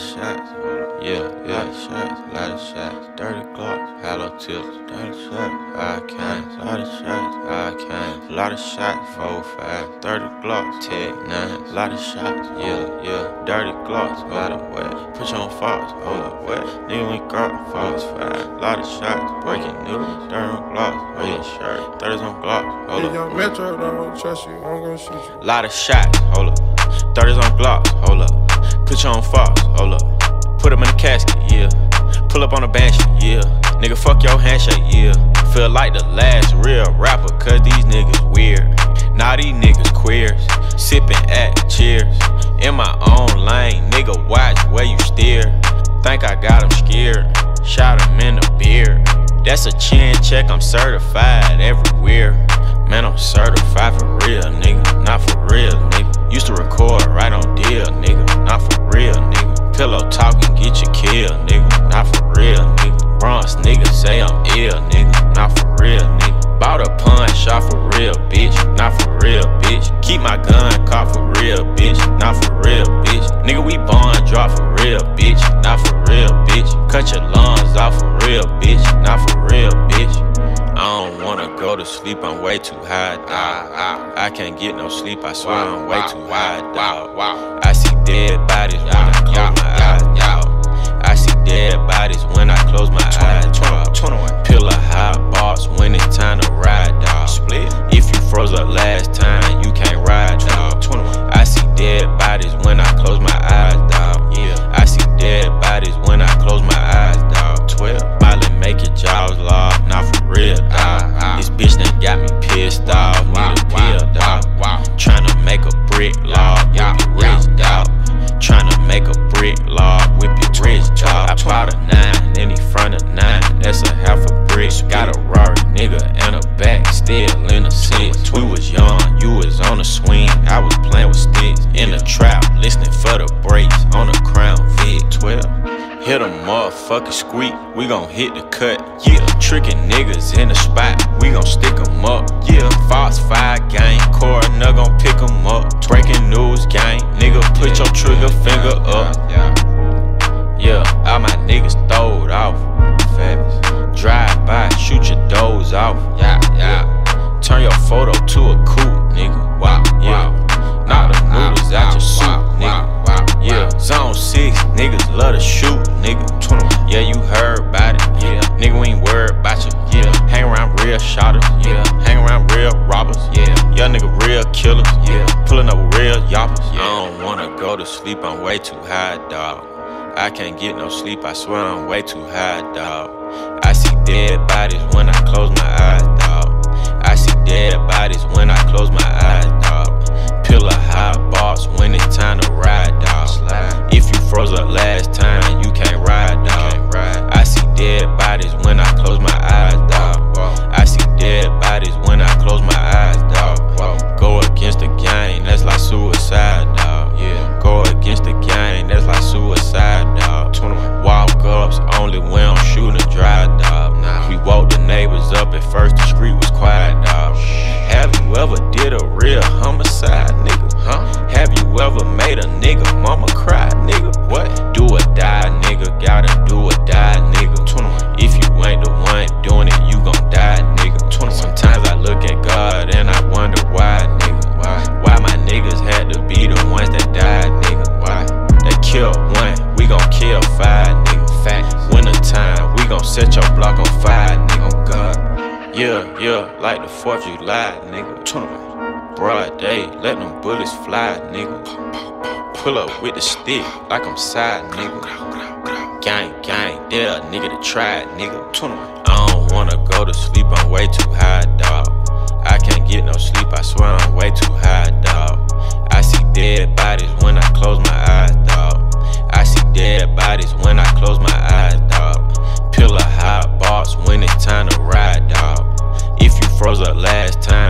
shots, lot of shots, dirty glocks, hollow tips, dirty shots, I can, lot of shots, I can, lot of shots, 4, 5, 30 glocks, Tech 9, lot of shots, dirty glocks, lot of wet, put you on false, hold up, wet, nigga went grok, false 5, lot of shots, breaking news, 30 on glocks, on your shirt, 30s on glocks, hold up. Young Metro, don't trust you, I'm gonna shoot you. Lot of shots, hold up, 30s on glocks, hold up, put you on false, hold up. Put him in the casket, yeah. Pull up on a banshee, yeah. Nigga, fuck your handshake, yeah. Feel like the last real rapper, cause these niggas weird. Now these niggas queers, sippin' at cheers. In my own lane, nigga, watch where you steer. Think I got him scared, shot him in the beard. That's a chin check, I'm certified everywhere. Man, I'm certified for real, nigga, not for real, nigga. Used to record right on deal, nigga, not for real, nigga. Pillow talking, get you killed, nigga, not for real, nigga. Bronx nigga say I'm ill, nigga, not for real, nigga. Bought a punch, shot for real, bitch, not for real, bitch. Keep my gun, caught for real, bitch, not for real, bitch. Nigga, we bond, drop for real, bitch, not for real, bitch. Cut your lungs off for real, bitch, not for real, bitch. I don't wanna go to sleep, I'm way too high, dawg. I can't get no sleep, I swear I'm way too high, dawg. I see dead bodies when I close my eyes, dawg. I see dead bodies when I close my eyes, dawg. Pill a hot box when it's time to ride, dawg. If you froze up last time, you can't ride, dawg. I see dead bodies when I close my eyes, dawg. I see dead bodies when I close my eyes, dawg. 12, Molly make your jaws lock, not for real, dawg. This bitch done got me pissed off, need a pill, dawg. Tryna make a brick log, whip your rich, dawg. Tryna make a brick log, whip your rich, dawg. I bought a 9 in the front of 9, that's a half a brick. Got a Rari nigga and a back, still in the 6. We was young, you was on the swing, I was playing with sticks. In the trap, listening for the brakes, on the Crown Vic 12. Hit a motherfucking squeak, we gon' hit the cut, yeah. Tricking niggas in the spot, we gon' stick 'em up, yeah. Fox 5 gang, coroner gon' pick 'em up. Breaking news gang, nigga, put your trigger finger up. Yeah, all my niggas throwed off. Drive by, shoot your doors off. Turn your photo to a coupe, nigga. Wow, yeah. Knock the noodles out your soup, nigga. Yeah, zone 6, niggas love to shoot, nigga. Yeah, you heard about it, yeah. Nigga, we ain't worried about you, yeah. Hang around real shotters, yeah. Hang around real robbers, yeah. Young nigga, real killers, yeah. Pulling up real yoppers, yeah. I don't wanna go to sleep, I'm way too high, dawg. I can't get no sleep, I swear I'm way too high, dawg. I see dead bodies when I close my eyes, dawg. I see dead bodies when I close my eyes, dawg. Pill a hot box when it's time to ride, dawg. If you froze up last time, you can't ride, dawg. I see dead bodies when I close my eyes, dawg. I see dead bodies when I close my eyes, dawg. Go against the gang, that's like suicide, dawg. Go against the gang, that's like suicide, dawg. Walk ups only when I'm shooting a drive, dawg. We woke the neighbors up, at first the street was quiet, dawg. Have you ever did a real homicide, nigga? Have you ever made a nigga mama cry, nigga? What? Do or die, nigga, gotta do or die, nigga. If you ain't the one doing it, you gon' die, nigga. Sometimes I look at God and I wonder why, nigga. Why my niggas had to be the ones that died, nigga? Why? They killed 1, we gon' kill 5, nigga. Fact. Winter time, we gon' set your block on fire, nigga. On God. Yeah, like the 4th of July, nigga. Broad day, let them bullets fly, nigga. Pull up with the stick like I'm side, nigga. Gang, there a nigga to try it, nigga. I don't wanna go to sleep, I'm way too high, dawg. I can't get no sleep, I swear I'm way too high, dawg. I see dead bodies when I close my eyes, dawg. I see dead bodies when I close my eyes, dawg. Pill a hot box when it's time to ride, dawg. If you froze up last time,